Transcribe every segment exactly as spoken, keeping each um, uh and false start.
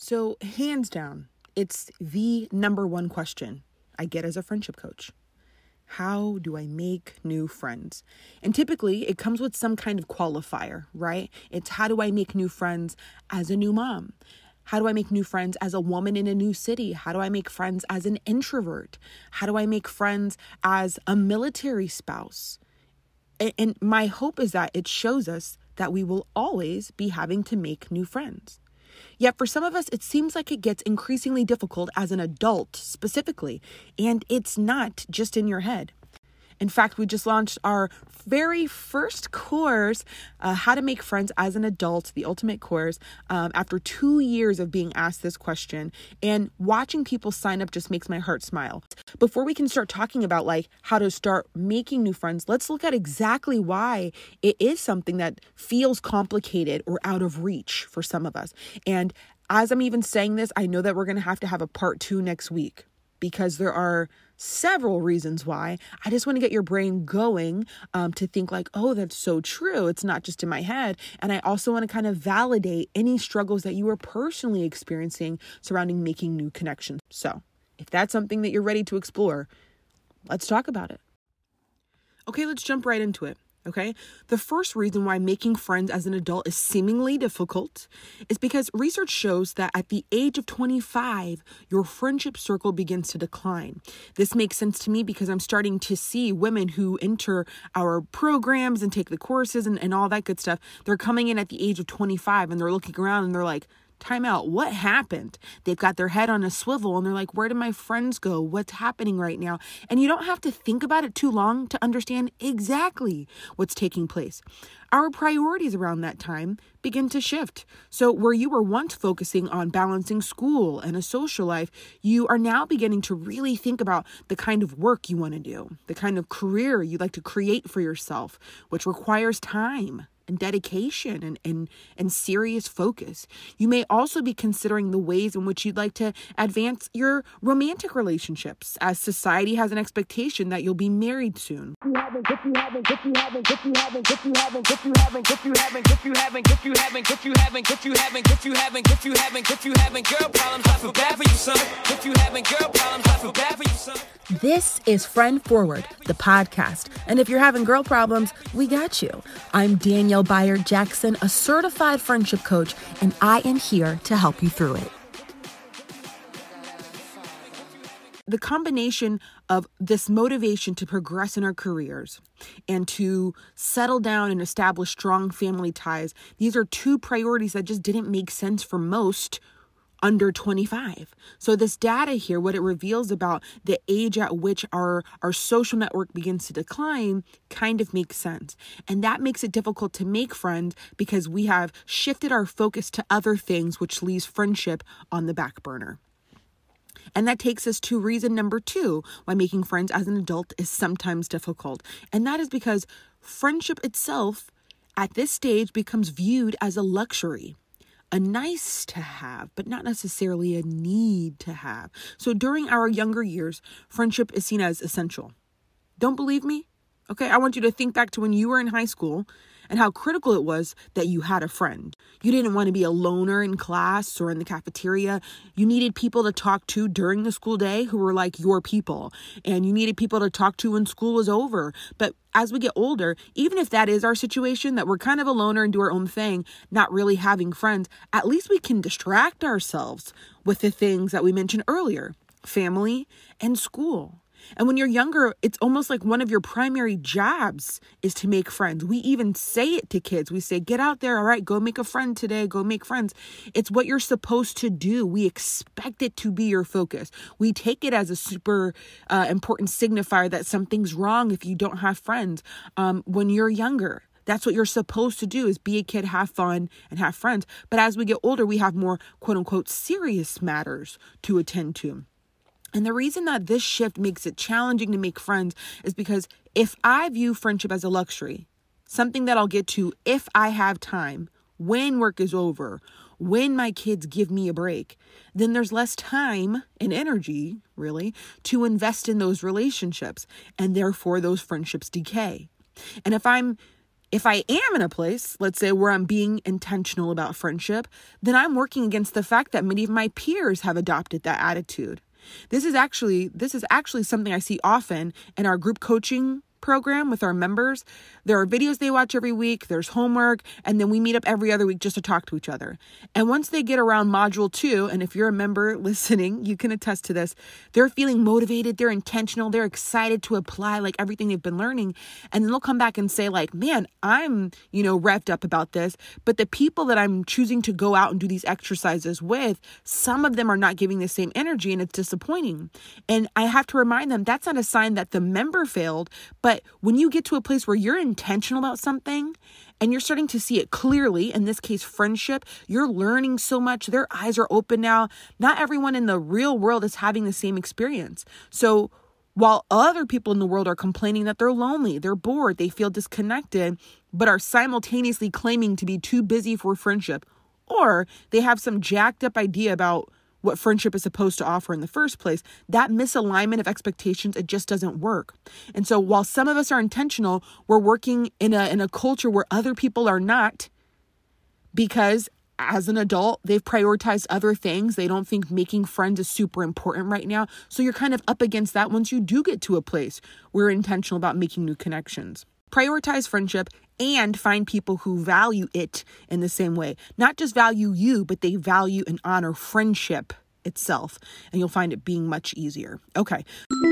So hands down, it's the number one question I get as a friendship coach. How do I make new friends? And typically it comes with some kind of qualifier, right? It's how do I make new friends as a new mom? How do I make new friends as a woman in a new city? How do I make friends as an introvert? How do I make friends as a military spouse? And, and my hope is that it shows us that we will always be having to make new friends. Yet for some of us, it seems like it gets increasingly difficult as an adult specifically, and it's not just in your head. In fact, we just launched our very first course, uh, How to Make Friends as an Adult, the ultimate course, um, after two years of being asked this question. And watching people sign up just makes my heart smile. Before we can start talking about like how to start making new friends, let's look at exactly why it is something that feels complicated or out of reach for some of us. And as I'm even saying this, I know that we're going to have to have a part two next week, because there are several reasons why. I just want to get your brain going um, to think like, oh, that's so true. It's not just in my head. And I also want to kind of validate any struggles that you are personally experiencing surrounding making new connections. So if that's something that you're ready to explore, let's talk about it. Okay, let's jump right into it. Okay, the first reason why making friends as an adult is seemingly difficult is because research shows that at the age of twenty-five, your friendship circle begins to decline. This makes sense to me because I'm starting to see women who enter our programs and take the courses and, and all that good stuff. They're coming in at the age of twenty-five and they're looking around and they're like, time out. What happened? They've got their head on a swivel and they're like, where did my friends go? What's happening right now? And you don't have to think about it too long to understand exactly what's taking place. Our priorities around that time begin to shift. So where you were once focusing on balancing school and a social life, you are now beginning to really think about the kind of work you want to do, the kind of career you'd like to create for yourself, which requires time and dedication and, and, and serious focus. You may also be considering the ways in which you'd like to advance your romantic relationships, as society has an expectation that you'll be married soon. If you haven't, if you haven't, if you haven't, if you haven't, if you haven't, if you haven't, if you haven't, if you haven't, if you haven't, if you haven't, if you haven't, if you haven't, if you haven't, girl problems, I feel bad for you, son. If you haven't, girl problems, I feel bad for you, son. This is Friend Forward, the podcast. And if you're having girl problems, we got you. I'm Danielle Bayard Jackson, a certified friendship coach, and I am here to help you through it. The combination of this motivation to progress in our careers and to settle down and establish strong family ties, these are two priorities that just didn't make sense for most under twenty-five. So this data here, what it reveals about the age at which our, our social network begins to decline kind of makes sense. And that makes it difficult to make friends because we have shifted our focus to other things, which leaves friendship on the back burner. And that takes us to reason number two, why making friends as an adult is sometimes difficult. And that is because friendship itself at this stage becomes viewed as a luxury. A nice to have, but not necessarily a need to have. So during our younger years, friendship is seen as essential. Don't believe me? Okay, I want you to think back to when you were in high school and how critical it was that you had a friend. You didn't want to be a loner in class or in the cafeteria. You needed people to talk to during the school day who were like your people. And you needed people to talk to when school was over. But as we get older, even if that is our situation, that we're kind of a loner and do our own thing, not really having friends, at least we can distract ourselves with the things that we mentioned earlier, family and school. And when you're younger, it's almost like one of your primary jobs is to make friends. We even say it to kids. We say, get out there. All right, go make a friend today. Go make friends. It's what you're supposed to do. We expect it to be your focus. We take it as a super uh, important signifier that something's wrong if you don't have friends um, when you're younger. That's what you're supposed to do, is be a kid, have fun, and have friends. But as we get older, we have more quote unquote serious matters to attend to. And the reason that this shift makes it challenging to make friends is because if I view friendship as a luxury, something that I'll get to if I have time, when work is over, when my kids give me a break, then there's less time and energy, really, to invest in those relationships. And therefore, those friendships decay. And if I'm If I am in a place, let's say, where I'm being intentional about friendship, then I'm working against the fact that many of my peers have adopted that attitude. This is actually, this is actually something I see often in our group coaching program with our members. There are videos they watch every week, there's homework, and then we meet up every other week just to talk to each other. And once they get around module two, and if you're a member listening, you can attest to this, they're feeling motivated, they're intentional, they're excited to apply like everything they've been learning. And then they'll come back and say like, man, I'm, you know, revved up about this, but the people that I'm choosing to go out and do these exercises with, some of them are not giving the same energy, and it's disappointing. And I have to remind them that's not a sign that the member failed, but But when you get to a place where you're intentional about something and you're starting to see it clearly, in this case, friendship, you're learning so much, their eyes are open now. Not everyone in the real world is having the same experience. So while other people in the world are complaining that they're lonely, they're bored, they feel disconnected, but are simultaneously claiming to be too busy for friendship, or they have some jacked up idea about what friendship is supposed to offer in the first place, that misalignment of expectations, it just doesn't work. And so while some of us are intentional, we're working in a in a culture where other people are not, because as an adult, they've prioritized other things. They don't think making friends is super important right now. So you're kind of up against that once you do get to a place where you're intentional about making new connections. Prioritize friendship and find people who value it in the same way. Not just value you, but they value and honor friendship itself. And you'll find it being much easier. Okay.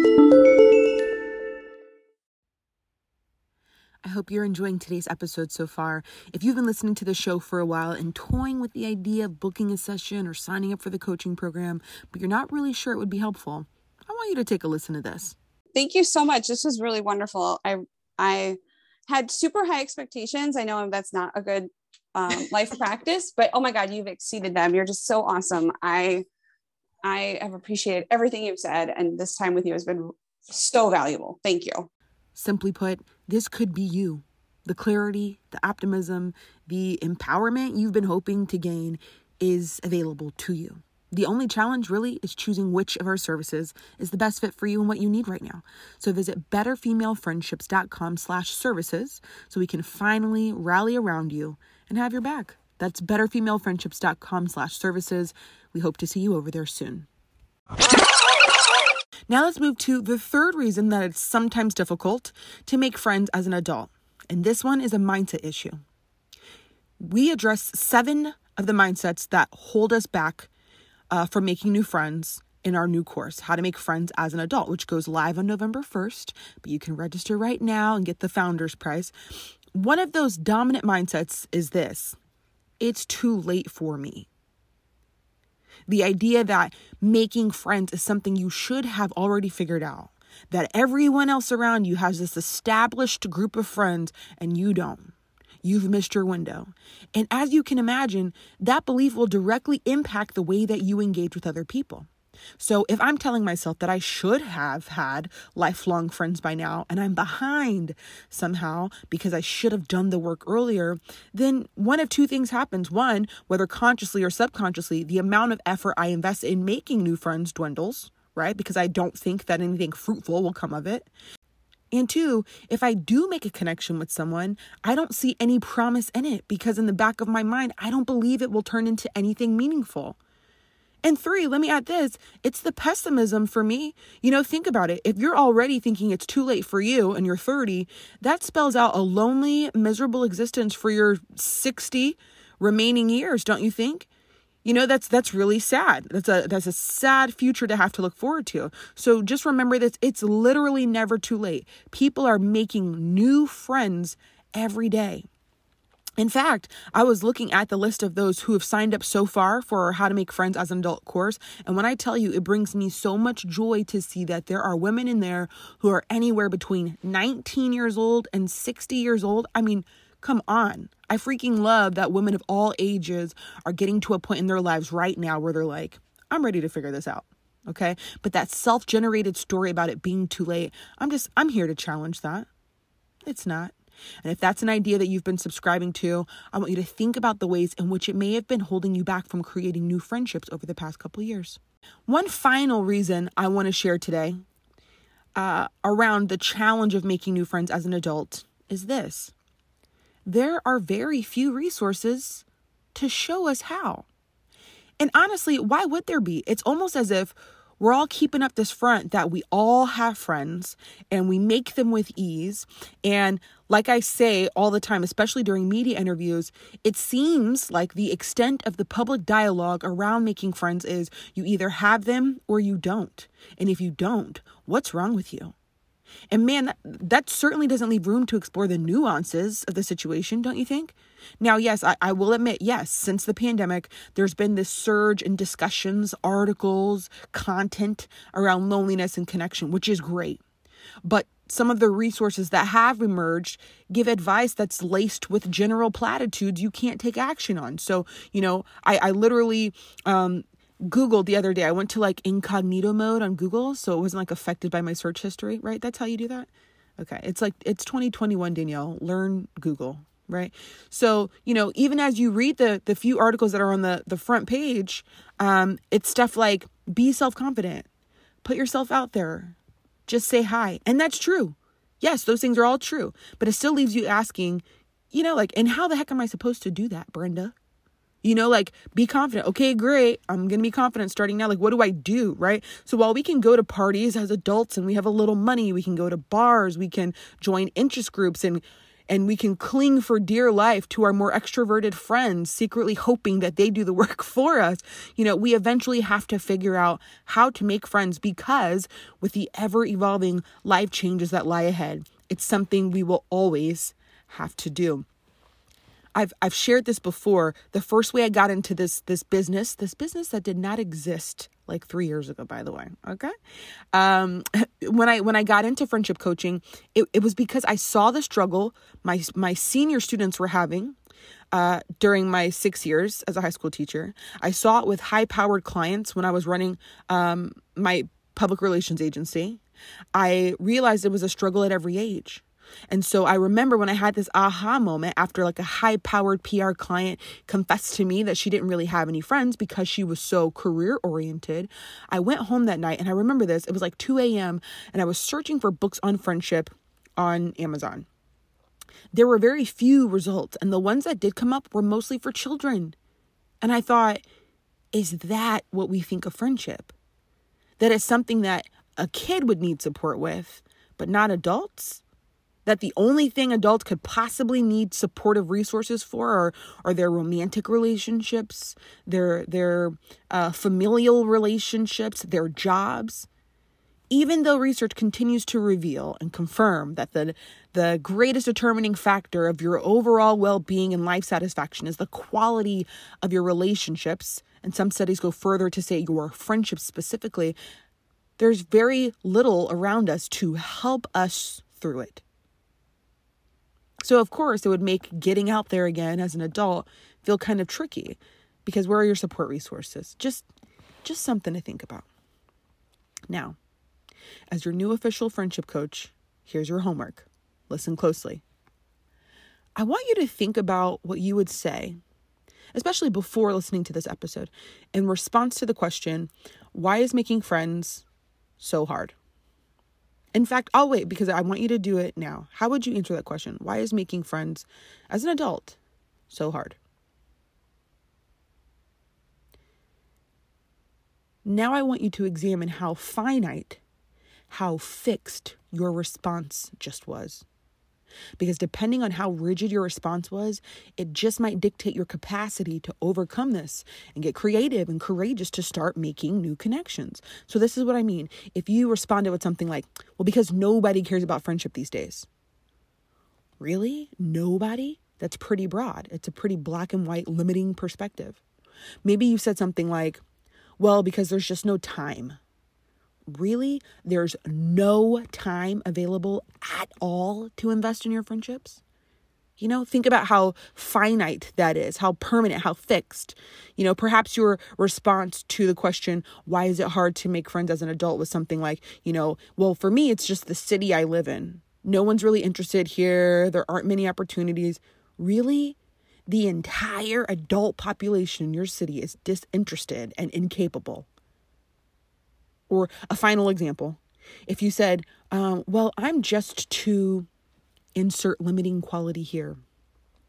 I hope you're enjoying today's episode so far. If you've been listening to the show for a while and toying with the idea of booking a session or signing up for the coaching program, but you're not really sure it would be helpful, I want you to take a listen to this. Thank you so much. This was really wonderful. I, I, had super high expectations. I know that's not a good um, life practice, but oh my God, you've exceeded them. You're just so awesome. I, I have appreciated everything you've said, and this time with you has been so valuable. Thank you. Simply put, this could be you. The clarity, the optimism, the empowerment you've been hoping to gain is available to you. The only challenge really is choosing which of our services is the best fit for you and what you need right now. So visit betterfemalefriendships.com slash services so we can finally rally around you and have your back. That's betterfemalefriendships.com slash services. We hope to see you over there soon. Now let's move to the third reason that it's sometimes difficult to make friends as an adult. And this one is a mindset issue. We address seven of the mindsets that hold us back Uh, for making new friends in our new course, How to Make Friends as an Adult, which goes live on November first, but you can register right now and get the founder's prize. One of those dominant mindsets is this: it's too late for me. The idea that making friends is something you should have already figured out, that everyone else around you has this established group of friends and you don't. You've missed your window. And as you can imagine, that belief will directly impact the way that you engage with other people. So if I'm telling myself that I should have had lifelong friends by now, and I'm behind somehow because I should have done the work earlier, then one of two things happens. One, whether consciously or subconsciously, the amount of effort I invest in making new friends dwindles, right? Because I don't think that anything fruitful will come of it. And two, if I do make a connection with someone, I don't see any promise in it because in the back of my mind, I don't believe it will turn into anything meaningful. And three, let me add this, it's the pessimism for me. You know, think about it. If you're already thinking it's too late for you and you're thirty, that spells out a lonely, miserable existence for your sixty remaining years, don't you think? You know, that's that's really sad. That's a that's a sad future to have to look forward to. So just remember this, it's literally never too late. People are making new friends every day. In fact, I was looking at the list of those who have signed up so far for our How to Make Friends as an Adult course. And when I tell you, it brings me so much joy to see that there are women in there who are anywhere between nineteen years old and sixty years old. I mean, come on. I freaking love that women of all ages are getting to a point in their lives right now where they're like, I'm ready to figure this out. Okay. But that self-generated story about it being too late, I'm just, I'm here to challenge that. It's not. And if that's an idea that you've been subscribing to, I want you to think about the ways in which it may have been holding you back from creating new friendships over the past couple of years. One final reason I want to share today uh, around the challenge of making new friends as an adult is this. there are very few resources to show us how. And honestly, why would there be? It's almost as if we're all keeping up this front that we all have friends and we make them with ease. And like I say all the time, especially during media interviews, it seems like the extent of the public dialogue around making friends is you either have them or you don't. And if you don't, what's wrong with you? And man, that, that certainly doesn't leave room to explore the nuances of the situation, don't you think? Now, yes, I, I will admit, yes, since the pandemic, there's been this surge in discussions, articles, content around loneliness and connection, which is great. But some of the resources that have emerged give advice that's laced with general platitudes you can't take action on. So, you know, I, I literally... Um, Googled the other day. I went to like incognito mode on Google, so it wasn't like affected by my search history, right? That's how you do that? Okay. It's like, it's twenty twenty-one, Danielle. Learn Google, right? So, you know, even as you read the the few articles that are on the, the front page, um, it's stuff like, be self-confident, put yourself out there, just say hi. And that's true. Yes, those things are all true, but it still leaves you asking, you know, like, and how the heck am I supposed to do that, Brenda? You know, like, be confident. Okay, great. I'm going to be confident starting now. Like, what do I do? Right. So while we can go to parties as adults and we have a little money, we can go to bars, we can join interest groups, and and we can cling for dear life to our more extroverted friends, secretly hoping that they do the work for us. You know, we eventually have to figure out how to make friends, because with the ever evolving life changes that lie ahead, it's something we will always have to do. I've I've shared this before. The first way I got into this this business, this business that did not exist like three years ago, by the way. Okay, um, when I when I got into friendship coaching, it, it was because I saw the struggle my my senior students were having uh, during my six years as a high school teacher. I saw it with high powered clients when I was running um, my public relations agency. I realized it was a struggle at every age. And so I remember when I had this aha moment after like a high-powered P R client confessed to me that she didn't really have any friends because she was so career-oriented. I went home that night, and I remember this. It was like two a.m. and I was searching for books on friendship on Amazon. There were very few results, and the ones that did come up were mostly for children. And I thought, is that what we think of friendship? That it's something that a kid would need support with, but not adults? That the only thing adults could possibly need supportive resources for are, are their romantic relationships, their their uh, familial relationships, their jobs. Even though research continues to reveal and confirm that the, the greatest determining factor of your overall well-being and life satisfaction is the quality of your relationships, and some studies go further to say your friendships specifically, there's very little around us to help us through it. So, of course, it would make getting out there again as an adult feel kind of tricky, because where are your support resources? Just, just something to think about. Now, as your new official friendship coach, here's your homework. Listen closely. I want you to think about what you would say, especially before listening to this episode, in response to the question, why is making friends so hard? In fact, I'll wait because I want you to do it now. How would you answer that question? Why is making friends as an adult so hard? Now I want you to examine how finite, how fixed your response just was. Because depending on how rigid your response was, it just might dictate your capacity to overcome this and get creative and courageous to start making new connections. So this is what I mean. If you responded with something like, well, because nobody cares about friendship these days. Really? Nobody? That's pretty broad. It's a pretty black and white limiting perspective. Maybe you said something like, well, because there's just no time. Really? There's no time available at all to invest in your friendships? You know, think about how finite that is, how permanent, how fixed. You know, perhaps your response to the question, why is it hard to make friends as an adult, was something like, you know, well, for me, it's just the city I live in. No one's really interested here. There aren't many opportunities. Really? The entire adult population in your city is disinterested and incapable. Or a final example, if you said, um, well, I'm just too insert limiting quality here.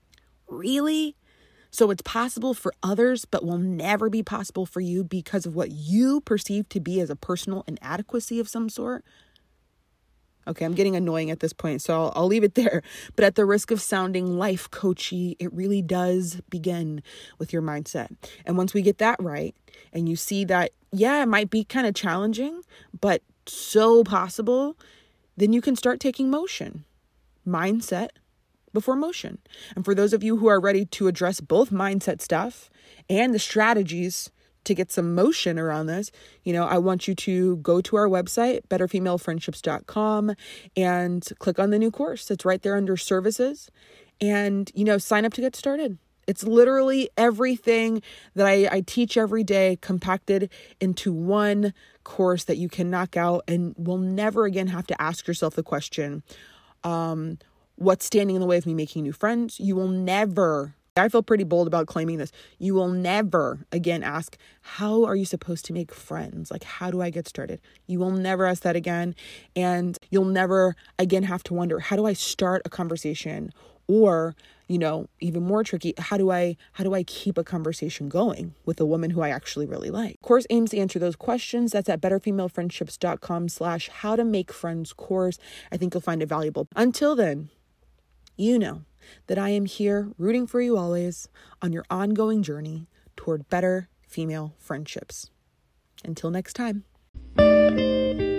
Really? So it's possible for others, but will never be possible for you because of what you perceive to be as a personal inadequacy of some sort? Okay, I'm getting annoying at this point, so I'll, I'll leave it there. But at the risk of sounding life coachy, it really does begin with your mindset. And once we get that right, and you see that, yeah, it might be kind of challenging, but so possible, then you can start taking motion. Mindset before motion. And for those of you who are ready to address both mindset stuff and the strategies to get some motion around this, you know, I want you to go to our website, better female friendships dot com, and click on the new course. It's right there under services, and, you know, sign up to get started. It's literally everything that I, I teach every day compacted into one course that you can knock out and will never again have to ask yourself the question, um, what's standing in the way of me making new friends? You will never, I feel pretty bold about claiming this. You will never again ask, how are you supposed to make friends? Like, how do I get started? You will never ask that again. And you'll never again have to wonder, how do I start a conversation? Or, you know, even more tricky, how do I, how do I keep a conversation going with a woman who I actually really like? The course aims to answer those questions. That's at better female friendships dot com slash how to make friends course. I think you'll find it valuable. Until then, you know that I am here rooting for you always on your ongoing journey toward better female friendships. Until next time.